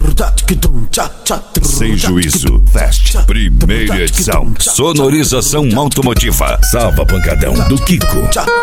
Sem Juízo Fest, primeira edição. Sonorização automotiva. Salva pancadão do Kiko.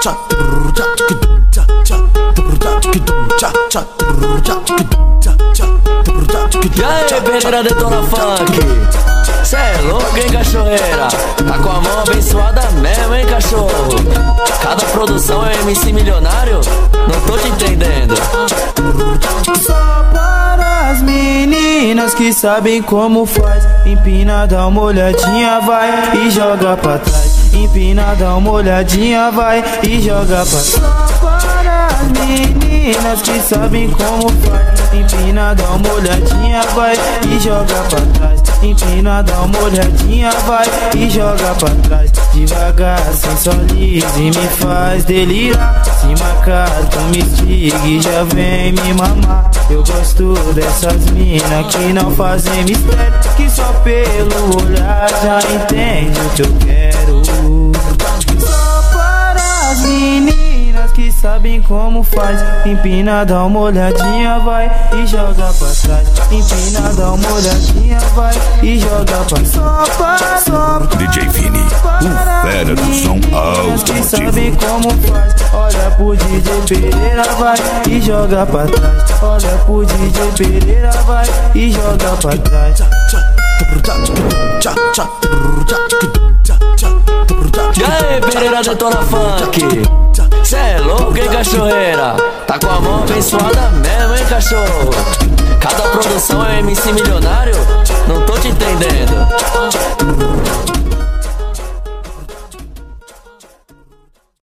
E aí, Pereira Detona Funk? Cê é louco, hein, cachoeira? Tá com a mão abençoada mesmo, hein, cachorro? Cada produção é um MC milionário? Não tô te entendendo. Só para as meninas que sabem como faz. Empina, dá uma olhadinha, vai e joga pra trás. Empina, dá uma olhadinha, vai e joga pra trás. Só para as meninas que sabem como faz. Empina, dá uma olhadinha, vai e joga pra trás. Empina, dá uma olhadinha, vai e joga pra trás. Devagar, sensualiza e me faz delirar. Se marcar com Mystique, já vem me mamar. Eu gosto dessas minas que não fazem mistério, que só pelo olhar já entende o que eu quero. Só para as meninas que sabem como faz. Empina, dá uma olhadinha, vai e joga pra trás. Empina, dá uma olhadinha, vai e joga pra trás. Só para DJ Vini, o fera do som que sabem automotivo. como faz. Olha pro DJ Pereira, vai e joga pra trás. Olha pro DJ Pereira, vai e joga pra trás. E aí, Pereira Detona Funk? Cê é louco, hein, cachoeira? Tá com a mão abençoada mesmo, hein, cachorro? Cada produção é um MC milionário? Não tô te entendendo.